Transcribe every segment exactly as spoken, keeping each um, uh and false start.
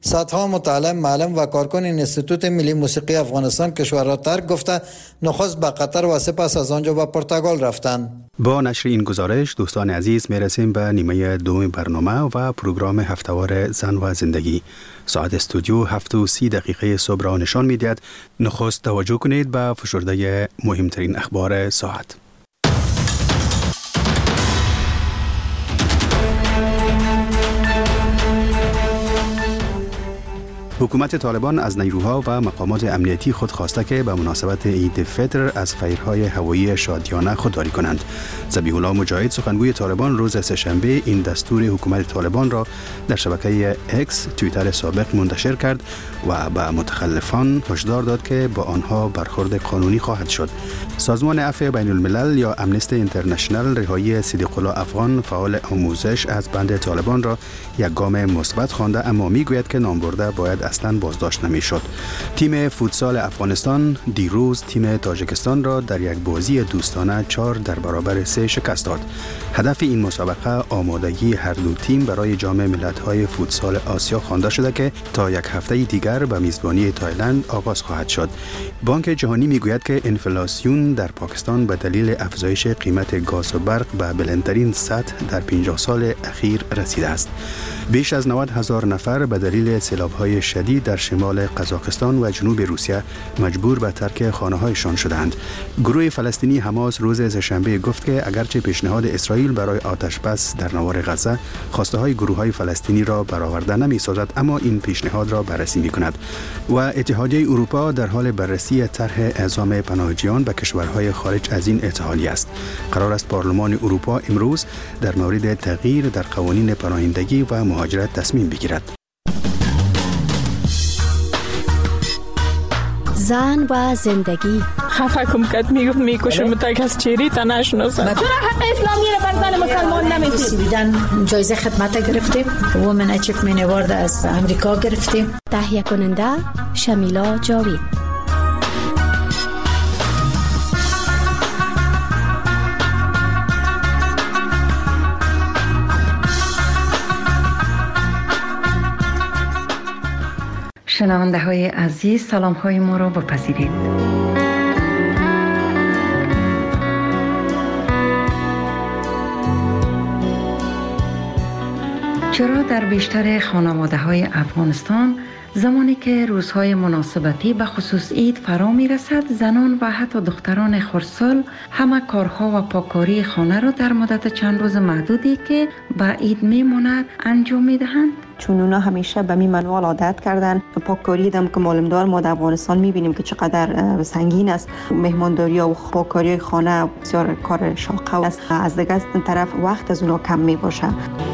صدها متعلم، معلم و کارکن انستیتوت ملی موسیقی افغانستان کشور را ترک گفته نخست به قطر و سپس از آنجا به پرتغال رفتند. با نشر این گزارش دوستان عزیز میرسیم به نیمه دوم برنامه و پروگرام هفته‌وار زن و زندگی. ساعت استودیو هفت و سی دقیقه صبح را نشان می‌دهد. نخست توجه کنید به فشرده مهمترین اخبار ساعت. حکومت طالبان از نیروها و مقامات امنیتی خود خواسته که به مناسبت عید فطر از فیرهای هوایی شادیانه خودداری کنند. ذبیح الله مجاهد سخنگوی طالبان روز سه‌شنبه این دستور حکومت طالبان را در شبکه اکس توییتر سابق منتشر کرد و به متخلفان هشدار داد که با آنها برخورد قانونی خواهد شد. سازمان عفو بین الملل یا امنستی اینترنشنال رهایی صدیق الله افغان فعال آموزش از بند طالبان را یک گام مثبت خوانده، اما میگوید که نامبرده باید اصلا بازداشت نمیشد. تیم فوتسال افغانستان دیروز تیم تاجیکستان را در یک بازی دوستانه چهار در برابر سه شکست داد. هدف این مسابقه آمادگی هر دو تیم برای جام ملت‌های فوتسال آسیا خوانده شده که تا یک هفته دیگر به میزبانی تایلند آغاز خواهد شد. بانک جهانی میگوید که انفلاسیون در پاکستان به دلیل افزایش قیمت گاز و برق به بلندترین سطح در پنجاه سال اخیر رسیده است. بیش از نود هزار نفر به دلیل سیلاب‌های شدید در شمال قزاقستان و جنوب روسیه مجبور به ترک خانه‌هایشان شدند. گروه فلسطینی حماس روز سه‌شنبه گفت که اگرچه پیشنهاد اسرائیل برای آتش بس در نوار غزه خواسته‌های گروه‌های فلسطینی را برآورده نمی‌سازد، اما این پیشنهاد را بررسی می‌کند. و اتحادیه اروپا در حال بررسی طرح اعزام پناهجویان به کشورهای خارج از این اتحادیه است. قرار است پارلمان اروپا امروز در مورد تغییر در قوانین پناهندگی و مهاجرت تصمیم بگیرد. زن و زندگی. خفه کم کت میگفت میکشم تا کس چیری تا نشناسم. چرا حق اسلامی رو بر زن مسلمان نمیدید؟ دیدن جایزه خدمت گرفتیم. وومن اچیومنت اوارد از امریکا گرفتیم. تهیه کننده شمیلا جاوید. شنونده های عزیز، سلام های ما را بپذیرید. چرا در بیشتر خانواده های افغانستان زمانی که روزهای مناسبتی به خصوص عید فرا می رسد، زنان و حتی دختران خردسال همه کارها و پاکاری خانه را در مدت چند روز محدودی که به عید می ماند انجام می دهند؟ چون اونا همیشه به می منوال عادت کردن. پاککاری دم که معلومدار ما در افغانستان می بینیم که چقدر سنگین است. مهمانداری و پاککاری خانه بسیار کار شاقه است. از دیگه طرف وقت از اونا کم می باشه.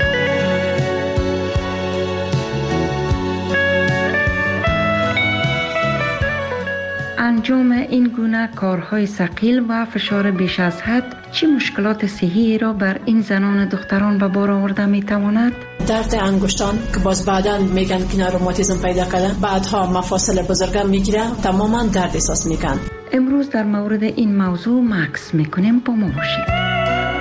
انجام این گونه کارهای ثقیل و فشار بیش از حد چه مشکلات صحی را بر این زنان دختران به بار آورده می تواند؟ درد انگشتان که باز بعداً میگن که روماتیسم پیدا کرده، بعدها مفاصل بزرگم میگیره، تماما درد احساس میکن. امروز در مورد این موضوع مکس میکنیم، با ما باشید.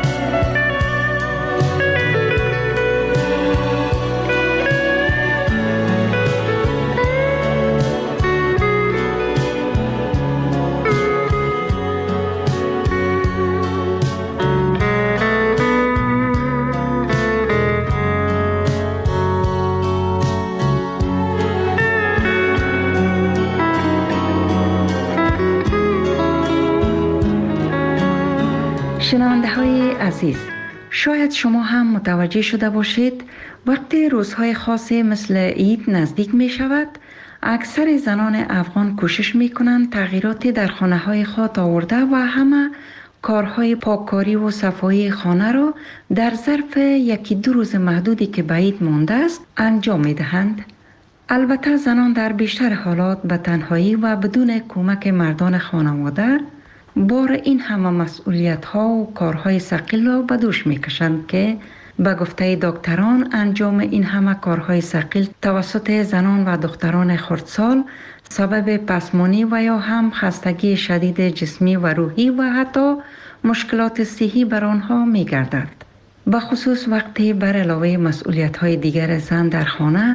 شنونده های عزیز، شاید شما هم متوجه شده باشید وقتی روزهای خاصی مثل عید نزدیک می شود، اکثر زنان افغان کوشش می کنند تغییراتی در خانه های خود آورده و همه کارهای پاککاری و صفایی خانه را در ظرف یکی دو روز محدودی که به عید مانده است انجام می دهند. البته زنان در بیشتر حالات به تنهایی و بدون کمک مردان خانواده بار این همه مسئولیت ها و کارهای ثقیل را به دوش می کشند که به گفته دکتران انجام این همه کارهای ثقیل توسط زنان و دختران خردسال سبب پسمانی و یا هم خستگی شدید جسمی و روحی و حتی مشکلات صحی بر آنها می گردد. به خصوص وقتی بر علاوه مسئولیت های دیگر زن در خانه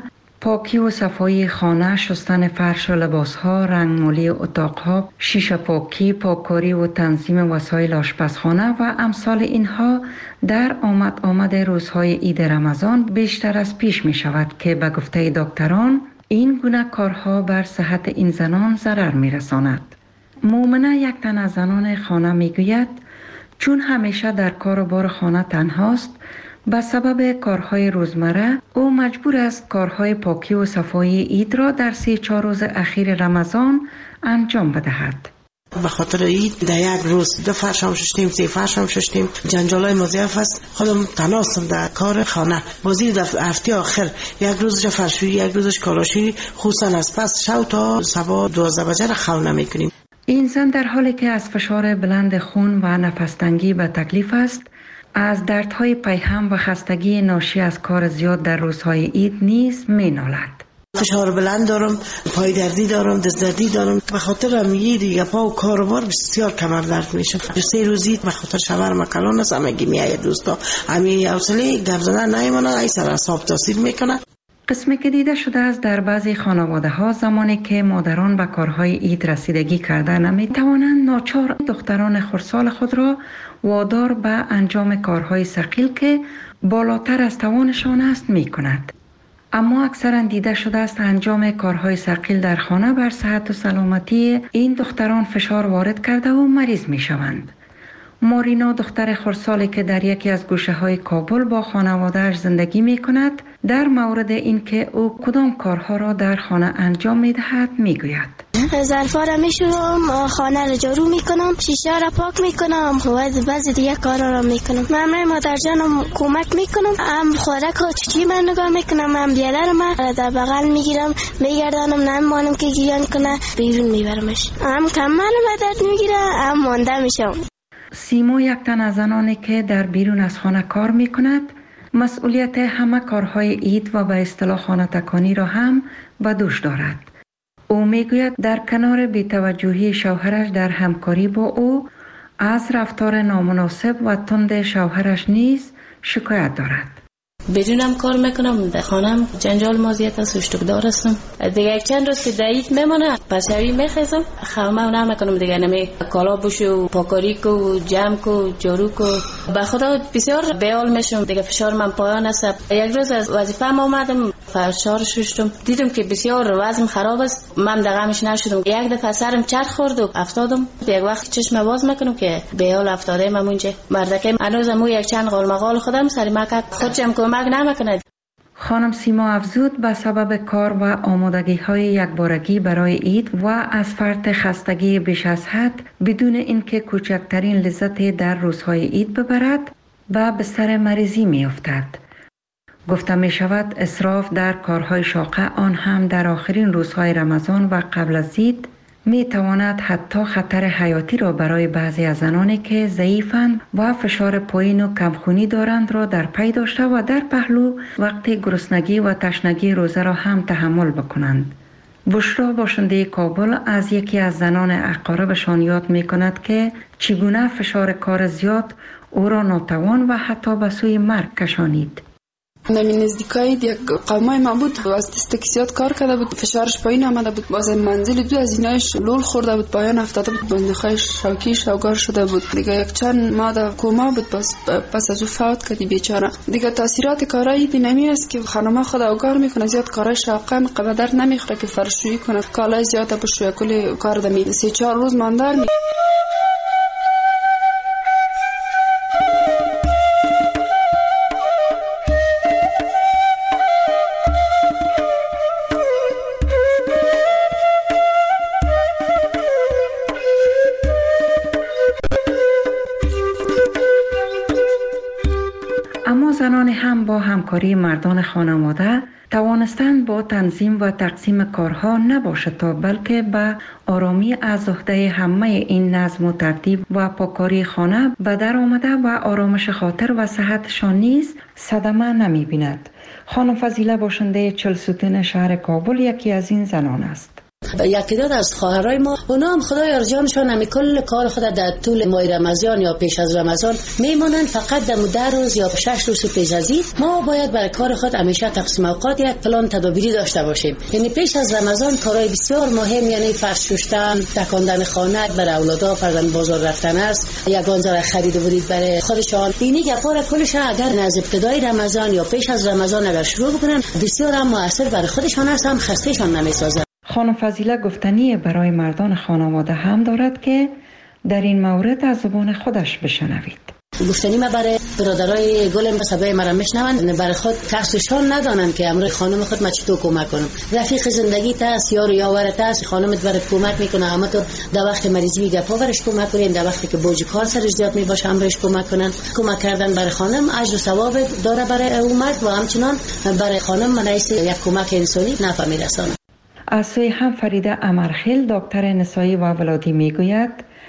پاکی و صفایی خانه، شستن فرش و لباسها، رنگمالی اتاقها، شیشه پاکی، پاککاری و تنظیم وسایل آشپزخانه و امثال اینها در آمد آمد روزهای عید رمضان بیشتر از پیش می شود که به گفته دکتران این گونه کارها بر صحت این زنان ضرر می رساند. مومنه یک تن از زنان خانه می گوید چون همیشه در کار و بار خانه تنهاست، به سبب کارهای روزمره او مجبور است کارهای پاکی و صفایی عید را در سی چهار روز اخیر رمضان انجام بدهد. به خاطر عید در یک روز دو فرش هم ششتیم، سه فرش هم ششتیم، جنجالای مضاعف است. خودم تناستم در کار خانه. بازی در هفته آخر یک روزش فرشویی، یک روزش کالاشویی، خصوصا از پس شب تا صبح دوازده بجه را خونه میکنیم. این زن در حالی که از فشار بلند خون و نفس‌تنگی به تکلیف است، از دردهای پیهم و خستگی ناشی از کار زیاد در روزهای عید نیز می نالد. فشار بلند دارم، پای دردی دارم، دست دردی دارم. به خاطر امیه دیگه پا و کاروبار بسیار کمر درد میشه. سه روزی به خاطر شوهر مکلان است، همگی میآید دوستا. امی حوصله گرزدن نمیمونه، ای سر اعصاب تاثیر میکنه. قسمی که دیده شده است در بعضی خانواده ها زمانی که مادران به کارهای عید رسیدگی کرده نمی توانند، ناچار دختران خردسال خود را وادار به انجام کارهای ثقیل که بالاتر از توانشان است می کند. اما اکثرا دیده شده است انجام کارهای ثقیل در خانه بر صحت و سلامتی این دختران فشار وارد کرده و مریض می شوند. مارینا دختر خردسالی که در یکی از گوشه های کابل با خانواده‌اش زندگی می کند، در مورد اینکه او کدام کارها را در خانه انجام می دهد می گوید. ظرفا را می شورم، خانه را جارو می کنم، شیشه را پاک می کنم و بعضی دیگه کارا را می کنم. من مادر جانم کمک می کنم، هم خوراک ها چی من نگاه می کنم، هم بیاله را من در بغل می گیرم میگردانم، نمیمانم که گیران کنه بیرون می برمش. هم کمر ما درد می گیره، هم مانده می شم. سیمو یک تن از زنانی که در بیرون از خانه کار می کند، مسئولیت همه کارهای عید و به اصطلاح خانه تکانی را هم به دوش دارد. او می گوید در کنار بی‌توجهی شوهرش در همکاری با او از رفتار نامناسب و تند شوهرش نیز شکایت دارد. بدونم کار میکنم در خانم جنجال مازیت است، اشتکدار هستم. دیگه یک چند روز که دایید میمونه پسوی میخیزم، خمه نمیکنم دیگه، نمی کالا بشو، پاکاری کو، جمع کو، جارو کو. به خدا بسیار بیال میشم دیگه، فشار من پایان است. یک روز از وظیفه اومدم فشار ششتم، دیدم که بسیار وزن خراب است، من دغمش نشدم. یک دفعه سرم چرخ خورد و افتادم. یک وقت چشم باز میکنم که بیال افتاده من اونجا. مردکه هنوزم یک چند قال مقال خودم سری مکد خودم کمک نمیکنه. خانم سیما افزود به سبب کار و آمادگی های یکبارگی برای عید و از فرط خستگی بیش از حد بدون اینکه کوچکترین لذت در روزهای عید ببرد و به سر مریضی می افتد. گفته می شود اسراف در کارهای شاقه، آن هم در آخرین روزهای رمضان و قبل از عید، می تواند حتی خطر حیاتی را برای بعضی از زنانی که ضعیفند و فشار پایین و کمخونی دارند را در پی داشته و در پهلو وقت گرسنگی و تشنگی روزه را هم تحمل بکنند. بشرا باشنده کابل از یکی از زنان اقاربشان یاد می کند که چگونه فشار کار زیاد او را ناتوان و حتی به سوی مرگ کشانید. نمی نزدیکای یک قومای ما بود و از دست زیاد کار کرده بود، فشارش پایین آمده بود، باز منزل دو از اینایش لول خورده بود، پایان افتاده بود، بندخایش شوکی شوگار شده بود دیگه. یک چند ماه در کوما بود، باز پس از او فوت کردی بیچاره دیگه. تاثیرات کارای دی نمی است که خانم خود اوگار میکنه، زیاد کارای شاقه قدر نمیخوره که فرشویی کنه، کالای زیاد بشویه، کلی کار دمی سه چهار روز ماندار می زنان هم با همکاری مردان خانواده توانستند با تنظیم و تقسیم کارها نباشد تا بلکه به آرامی از عهده همه این نظم و ترتیب و پاکاری خانه به در آمده و آرامش خاطر و صحتشان نیز صدمه نمی بیند. خانم فضیله باشنده چهل ستون شهر کابل یکی از این زنان است. یکی دو از خواهرای ما اونا هم خدای ارجانشون هم کل کار خود در طول ماه رمضان یا پیش از رمضان میمونن، فقط در ده روز یا شش روز پیش از عید ما باید برای کار خود همیشه تقسیم اوقات یک پلان تدابیری داشته باشیم. یعنی پیش از رمضان کارهای بسیار مهم، یعنی فرش شستن، تکاندن خانه برای اولادا، فرزند بازار رفتن است، یگان زار خرید و ورید برای خودشان. اینی گپار کلش اگر از ابتدای رمضان یا پیش از رمضان اگر شروع بکنن بسیار هم مؤثر برای خودشان است، هم خستهشان نمیسازد. خانم فضیله گفتنی برای مردان خانواده هم دارد که در این مورد از زبان خودش بشنوید. گفتنی ما برای برادرای گلم به سبب مرا میشنون، برای خود کسشان ندانن که امروز خانم خود ما چطور کمک کنم. رفیق زندگی تاست، یار یاورت است، خانمت برات کمک میکنه، اما تو در وقت مریضی گپا ورش کمک کنین، در وقتی که بوج کار سرش زیاد میباشه امروز کمک کنن. کمک کردن برای خانم اجر و ثواب داره برای او مرد و همچنان برای خانم منیس یک کمک انسانی نفع میرسونه. از سوی هم فریده امرخیل دکتر نسایی و ولادی میگوید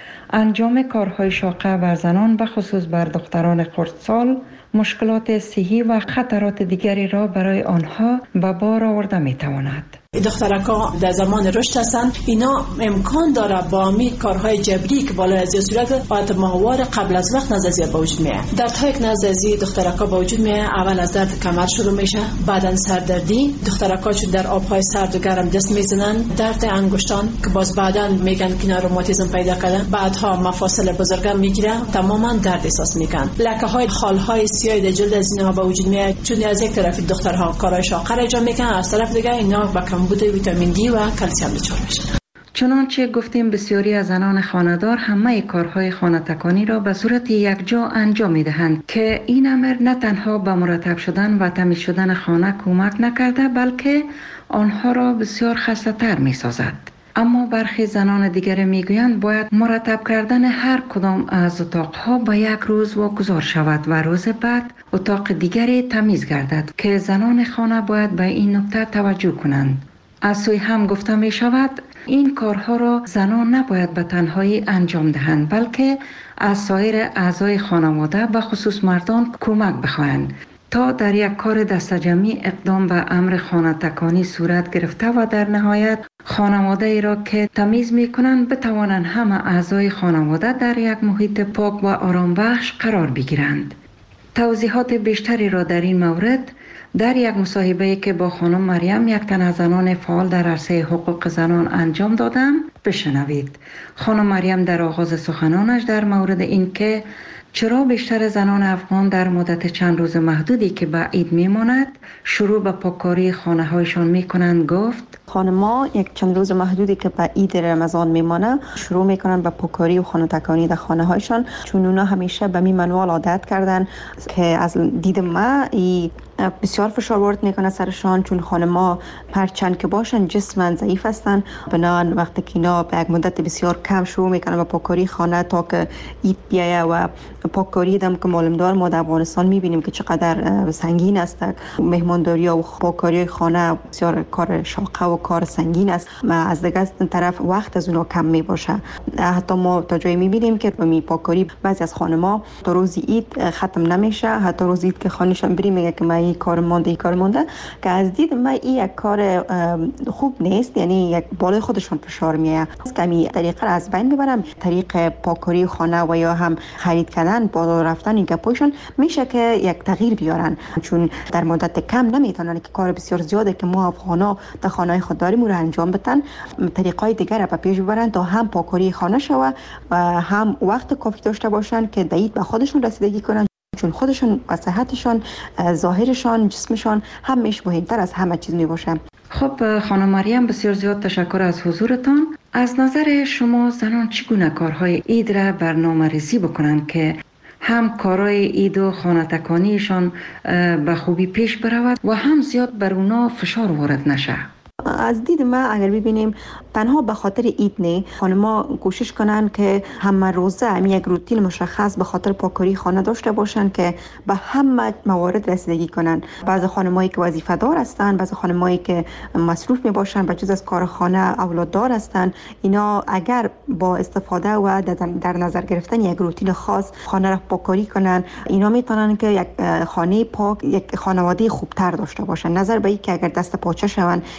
انجام کارهای شاقه بر زنان به خصوص بر دختران خردسال مشکلات صحی و خطرات دیگری را برای آنها به بار آورده میتواند. دخترکا در زمان رشد هستن، اینا امکان داره با می کارهای جبری که بالا از صورت بعد ماهوار قبل از وقت نزدیک به وجود میاد. دردهای که نزدیک دخترکا به وجود میاد، اول از درد کمر شروع میشه، بعدن سردردی، دخترکا چون در آبهای سرد و گرم دست میزنن، درد انگشتان که باز بعدن میگن که روماتیسم پیدا کردن، بعدها مفاصل بزرگم میگیره، تماما درد احساس میکنن. لکه های خالهای سیاه در جلد از اینها به وجود میاد، چون از یک طرف دخترها کارهای شاقه انجام میکنن، از طرف دیگه اینا با کمبود ویتامین دی و کلسیم دچار میشن. چنانچه گفتیم بسیاری از زنان خانه‌دار همه کارهای خانه تکانی را به صورت یکجا انجام می‌دهند که این امر نه تنها به مرتب شدن و تمیز شدن خانه کمک نکرده بلکه آنها را بسیار خسته‌تر می‌سازد. اما برخی زنان دیگر میگویند باید مرتب کردن هر کدام از اتاقها به یک روز واگذار شود و روز بعد اتاق دیگری تمیز گردد که زنان خانه باید به این نکته توجه کنند. از سوی هم گفته می شود این کارها را زنان نباید به تنهایی انجام دهند بلکه از سایر اعضای خانواده و خصوص مردان کمک بخواهند تا در یک کار دست جمعی اقدام به امر خانه تکانی صورت گرفته و در نهایت خانواده ای را که تمیز می کنند بتوانند همه اعضای خانواده در یک محیط پاک و آرام بخش قرار بگیرند. توضیحات بیشتری را در این مورد در یک مصاحبه‌ای که با خانم مریم یک تن از زنان فعال در عرصه حقوق زنان انجام دادم بشنوید. خانم مریم در آغاز سخنانش در مورد این که چرا بیشتر زنان افغان در مدت چند روز محدودی که به عید میماند شروع به پاککاری خانه هایشان میکنند گفت خانم‌ها یک چند روز محدودی که به عید رمضان میمانه شروع میکنن به پاککاری و خانه تکانی در خانه هایشان، چون اونا همیشه به می منوال عادت کردن که از دید ما ای بسیار فشار وارد میکنه سرشان، چون خانم‌ها هرچند که باشن جسماً ضعیف هستن، بنابراین وقتی که اینا به یک مدت بسیار کم شروع میکنن به پاککاری خانه تا که عید بیایه و پاککاری دم که معلوم دار ما در افغانستان میبینیم که چقدر سنگین است. مهمانداری و پاککاری خانه بسیار کار شاقه و کار سنگین است و از دیگه طرف وقت از اونها کم میباشه. حتی ما تا جایی میبینیم که می پاککاری بعضی از خانم‌ها تا روز عید ختم نمیشه، حتی روز عید که خانه‌شان بریم میگه که این کار مونده این کار مونده، که از دید من این یک کار خوب نیست، یعنی یک بالای خودشون فشار میاد. کمی طریقه از بین ببرم، طریق پاککاری خانه و یا هم خرید کردن بالا رفتن این گپایشون میشه که یک تغییر بیارن، چون در مدت کم نمیتونن که کار بسیار زیاده که ما افغانا در خانه خود داریم رو انجام بدن، طریقای دیگر را به پیش ببرن تا هم پاککاری خانه شوه و هم وقت کافی داشته باشن که در عید به خودشون رسیدگی کنن، چون خودشون و صحتشان، ظاهرشان، جسمشان همیشه مهمتر از همه چیز می باشه. خب خانم مریم بسیار زیاد تشکر از حضورتان. از نظر شما زنان چگونه کارهای عید را برنامه‌ریزی بکنند که هم کارهای عید و خانه تکانیشان به خوبی پیش برود و هم زیاد بر اونا فشار وارد نشه؟ از دید ما اگر ببینیم تنها به خاطر عید نه، خانم‌ها کوشش کنن که همه روزه هم یک روتین مشخص به خاطر پاککاری خانه داشته باشن که به همه موارد رسیدگی کنن. بعضی خانمایی که وظیفه دار هستن، بعضی خانمایی که مصروف می باشن به جز از کار خانه اولاددار هستن، اینا اگر با استفاده و در نظر گرفتن یک روتین خاص خانه را پاککاری کنن، اینا میتونن که یک خانه پاک، یک خانواده خوبتر داشته باشن. نظر به این که اگر دست پاچه شون، یک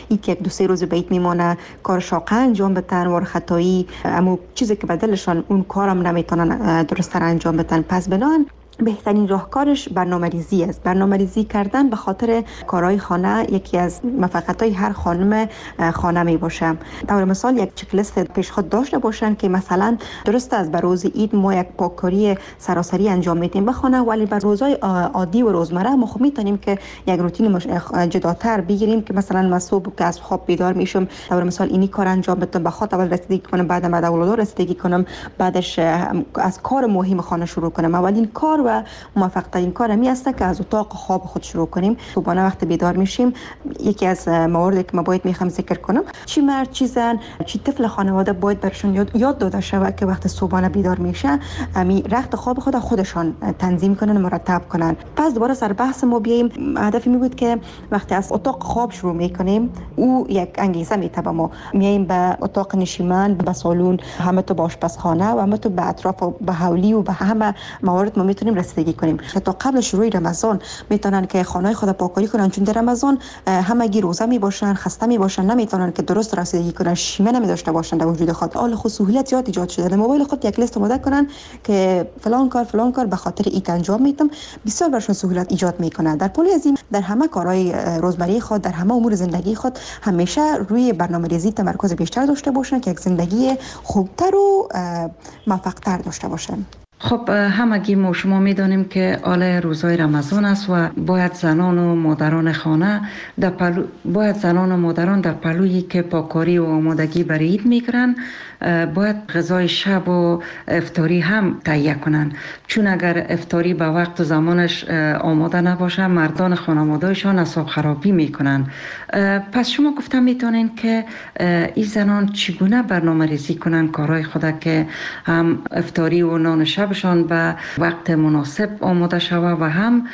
دو سه روز بیت میمونه کار شاقه انجام بدن و خطایی اما چیزی که بدلشان اون کارم نمیتونن درست انجام بدن. پس بنان بهترین راهکارش برنامه‌ریزی است. برنامه‌ریزی کردن به خاطر کارهای خانه یکی از موفقیت‌های هر خانم خانه می باشه. در مثال یک چک لیست پیش خود داشته باشن که مثلا درست است بر روز عید ما یک پاککاری سراسری انجام میدیم به خانه، ولی بر روزهای عادی و روزمره ما خب میتونیم که یک روتین جداتر بگیریم که مثلا من صبح که از خواب بیدار میشم در مثال اینی کار انجام بدم، به خاطر اول رسیدگی کنم، بعد بعد اولاد رسیدگی کنم، بعدش از کار مهم خانه شروع کنم. اولین کار و موفق ترین کار می است که از اتاق خواب خود شروع کنیم. صبحانه وقت بیدار میشیم یکی از مواردی که ما باید میخوام ذکر کنم، چی مرد چی زن چی طفل خانواده باید برشون یاد, یاد داده شود که وقت صبحانه بیدار میشه امی رخت خواب خود خودشان تنظیم کنن، مرتب کنن. پس دوباره سر بحث ما بیایم، هدفی می بود که وقتی از اتاق خواب شروع میکنیم او یک انگیزه میتبه ما میایم به اتاق نشیمن، به سالن، همه تو به آشپزخانه و همه تو به اطراف و به حولی و به همه موارد ما میتونیم رسیدگی کنیم. تا قبل شروع رمضان میتونن که خانه خود پاککاری کنن، چون در رمضان همگی روزه می باشن، خسته می باشن، نمیتونن که درست رسیدگی کنن، شیمه نمی داشته باشن در وجود خود. حال خود سهولت زیاد ایجاد شده، در موبایل خود یک لیست آماده کنن که فلان کار فلان کار به خاطر این انجام میدم، بسیار برشون سهولت ایجاد میکنه. در پلی از این در همه کارهای روزمره خود، در همه امور زندگی خود همیشه روی برنامه‌ریزی تمرکز بیشتر داشته باشن که یک زندگی خوبتر و موفق‌تر داشته باشن. خب همگی ما شما میدانیم که آل روزهای رمضان است و باید زنان و مادران خانه در پلو باید زنان و مادران در پلویی که پاکاری و آمادگی برای عید میگیرن باید غذای شب و افطاری هم تهیه کنن، چون اگر افطاری به وقت و زمانش آماده نباشه مردان خانواده‌شان اعصاب خرابی میکنن. پس شما گفتم میتونین که این زنان چگونه برنامه ریزی کنن کارهای خود که هم افطاری و نان شبشان به وقت مناسب آماده شوه و هم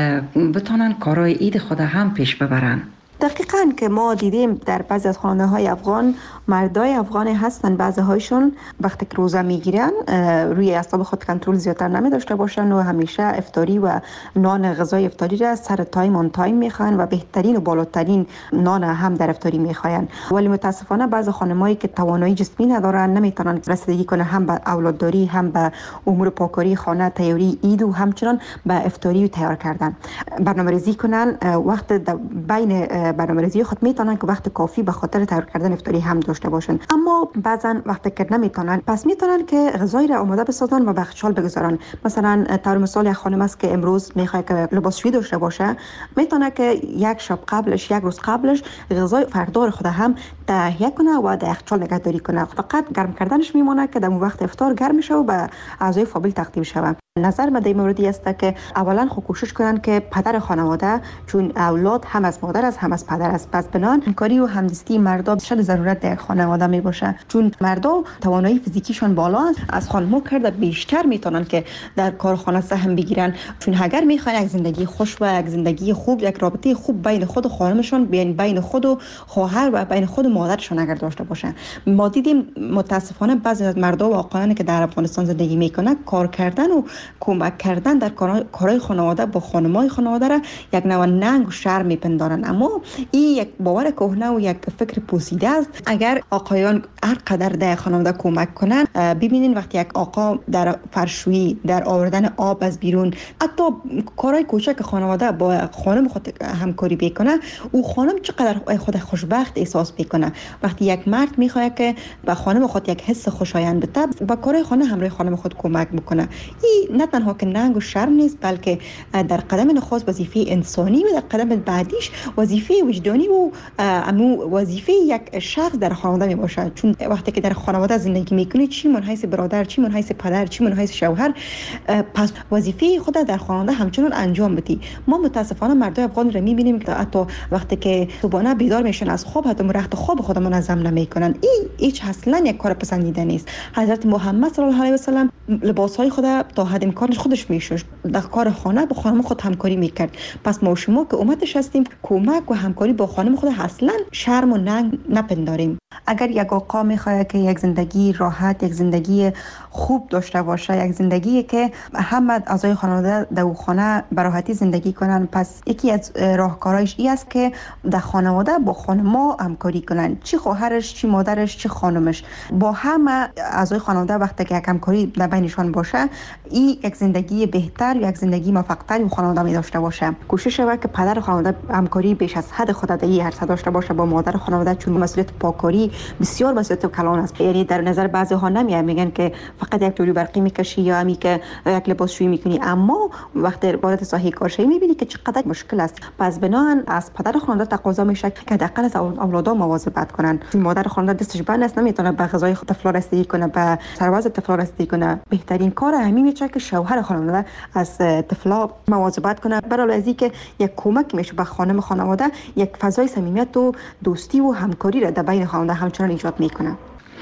بتونن کارهای عید خود هم پیش ببرن. دقیقاً که ما دیدیم در بعضی از خانه‌های افغان مردای افغان هستن، بعضی هایشون وقتی که روزه میگیرن روی اعصاب خود کنترل زیادتر نمی داشته باشن و همیشه افطاری و نان غذای افطاری را سر تایم آن تایم میخوان و بهترین و بالاترین نان هم در افطاری میخوان. ولی متاسفانه بعضی خانمایی که توانایی جسمی ندارن نمیتونن رسیدگی کنن هم به اولادداری، هم به امور پاکاری خانه، تیاری عید و همچنان به افطاری تیار کردن. برنامه‌ریزی کنن وقت بین برنامه‌ریزی خود میتونن که وقت کافی به خاطر تیار کردن افطاری هم داشته باشن، اما بعضا وقتی که نمیتونن پس میتونن که غذای را آماده بسازن و به یخچال بگذارن. مثلا طور مثال یک خانم است که امروز میخواد که لباسشویی داشته باشه، میتونه که یک شب قبلش یک روز قبلش غذای فردا خود هم تهیه کنه و در یخچال نگهداری کنه. فقط گرم کردنش میمونه که در وقت افطار گرم شه و به اعضای فامیل تقدیم شه. نظر من در موردی است که اولا خود کوشش کنن که پدر خانواده، چون اولاد هم از مادر است هم از پدر است، پس بنان همکاری و همدستی مردا شد ضرورت در خانواده می باشه، چون مردا توانایی فیزیکیشان بالا است، از خانم‌ها کرده بیشتر میتونن که در کارخانه سهم بگیرن، چون اگر میخوان یک زندگی خوش و یک زندگی خوب، یک رابطه خوب بین خود و خانمشان، بین بین خود و خواهر و بین خود و مادرشان اگر داشته باشن. ما دیدیم متاسفانه بعضی از مردا و آقایانی که در افغانستان زندگی میکنن کار کردن و کمک کردن در کارهای خانواده با خانمای خانواده را یک نوع ننگ و شرم میپندارن، اما این یک باور کهنه و یک فکر پوسیده است. اگر آقایان هر قدر در خانواده کمک کنن، ببینین وقتی یک آقا در فرشویی، در آوردن آب از بیرون، حتی کارهای کوچک خانواده با خانم خود همکاری بکنه، او خانم چقدر خود خوشبخت احساس میکنه. وقتی یک مرد میخواد که به خانم خود یک حس خوشایند بده، با کارهای خانه همراه خانم خود کمک بکنه، این نه تنها که ننگ و شرم نیست، بلکه در قدم نخست وظیفه انسانی و در قدم بعدیش وظیفه وجدانی و امو وظیفه یک شخص در خانواده می باشه. چون وقتی که در خانواده زندگی میکنی، چی من حیث برادر، چی من حیث پدر، چی من حیث شوهر، پس وظیفه خود در خانواده همچنان انجام بدی. ما متاسفانه مردای افغان را میبینیم که حتی وقتی که صبحانه بیدار میشن از خواب، حتی رخت خواب خود منظم نمیکنن. این هیچ اصلا یک کار پسندیده نیست. حضرت محمد صلی الله علیه و سلم لباسهای خود تا حد امکانش خودش میشوش، در کار خانه با خانم خود همکاری میکرد. پس ما شما که امتش هستیم، کمک و همکاری با خانم خود اصلا شرم و ننگ نپنداریم. اگر یک آقا میخواد که یک زندگی راحت، یک زندگی خوب داشته باشه، یک زندگی که همه اعضای خانواده در خانه به راحتی زندگی کنن، پس یکی از راهکارهایش این است که در خانواده با خانما همکاری کنن، چی خواهرش، چی مادرش، چی خانمش، با همه اعضای خانواده وقتی که یک همکاری در بینشان باشه، این یک زندگی بهتر، یک زندگی موفق‌تر این خانواده می داشته باشه. کوشش شود که پدر خانواده همکاری بیش از حد خود در این عرصه داشته باشه با مادر خانواده، چون مسئولیت پاکاری بسیار مسئولیت کلان است. یعنی در نظر بعضی ها نمیاد، میگن که فقط یک جوری برقی میکشی یا همی که یک لباسشویی میکنی، اما وقتی عبادت صحیح کارشویی میبینی که چقدر مشکل است. پس بناهن از پدر خانواده تقاضا میشه که حداقل از اولادا مواظبت کنن. مادر خانواده دستش بند است، نمیتونه به غذای طفل رسیدگی کنه، به سرباز طفل رسیدگی کنه. بهترین کار همین میشه که شوهر خانواده از طفلا مواظبت کنه، برای از اینکه یک کمک میشه به خانم خانواده، یک فضای صمیمیت و دوستی و همکاری را در بین خانواده همچنان ایجاد میکنه.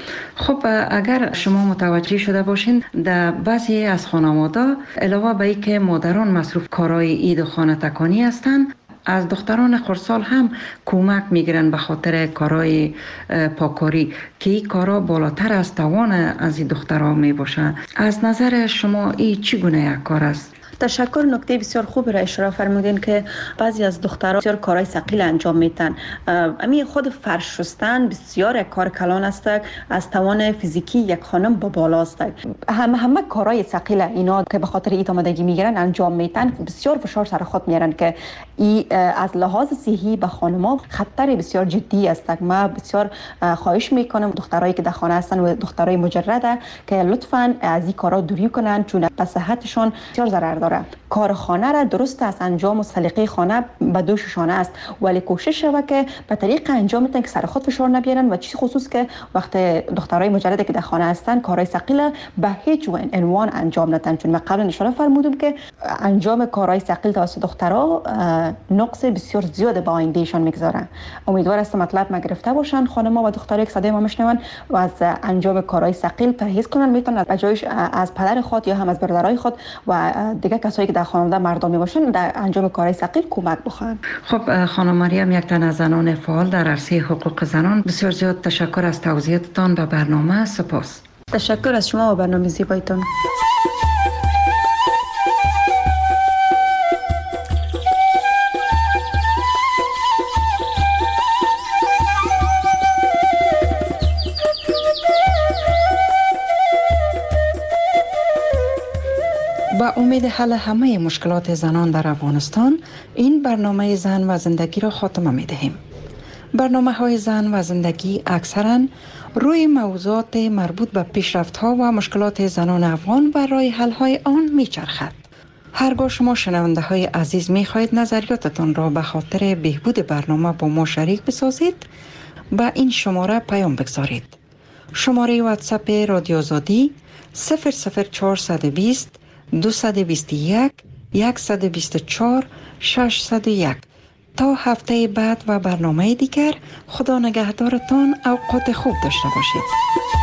خب اگر شما متوجه شده باشین، در بعضی از خانواده علاوه به اینکه مادران مصروف کارهای عید و خانه تکانی هستند، از دختران خردسال هم کمک میگیرن به خاطر کارهای پاکاری که این کارا بالاتر از توان از این دخترها میباشه. از نظر شما این چگونه یک کار است؟ تشکر. نکته بسیار خوب را اشاره فرمودین که بعضی از دخترها بسیار کارهای ثقیل انجام میدن. امی خود فرش شستن بسیار یک کار کلان است، از توان فیزیکی یک خانم با بالاست. همه همه کارهای ثقیل اینا که به خاطر ایت آمادگی میگیرن انجام میدن، بسیار فشار سر خود میارن که ای از لحاظ صحی به خانم‌ها خطر بسیار جدی است. ما بسیار خواهش میکنم دخترایی که در خانه هستن و دخترای مجرده که لطفاً از این کارا دوری کنن، چون به صحتشون بسیار ضرر داره. کار خانه را درست از انجام و سلیقه خانه به دوششان است، ولی کوشش شود که به طریق انجام بدن که سر خود فشار نبیارن، و چیز خصوص که وقت دخترای مجرده که در خانه هستن کارهای ثقیل به هیچ عنوان انجام ندن، چون من قبلا اشاره فرمودم که انجام کارهای ثقیل توسط دخترها نقص بسیار زیاد به آیندهشان میگذاره. امیدوار هستم مطلب ما گرفته باشن خانم‌ها و دخترایی که صدای ما میشنون و از انجام کارهای ثقیل پرهیز کنن، میتونن از جایش از پدر خود یا هم از برادرای خود و دیگه کسایی که در خانواده مردمی باشن در انجام کارهای ثقیل کمک بخواهند. خب خانم مریم، یک تن از زنان فعال در عرصه حقوق زنان، بسیار زیاد تشکر از توضیحاتتان به برنامه. سپاس. تشکر از شما و برنامه زیبایتان. با امید حل همه مشکلات زنان در افغانستان، این برنامه زن و زندگی را خاتمه می دهیم. برنامه های زن و زندگی اکثراً روی موضوعات مربوط به پیشرفت ها و مشکلات زنان افغان و راه حل های آن می چرخد. هرگاه شما شنونده های عزیز می خواهید نظریاتتان را به خاطر بهبود برنامه با ما شریک بسازید، با این شماره پیام بگذارید. شماره واتساپ رادیو آزادی صفر صفر چهارصد و بیست دویست و بیست و یک صد و بیست و چهار ششصد و یک. تا هفته بعد و برنامه دیگر، خدا نگهدارتان. اوقات خوب داشته باشید.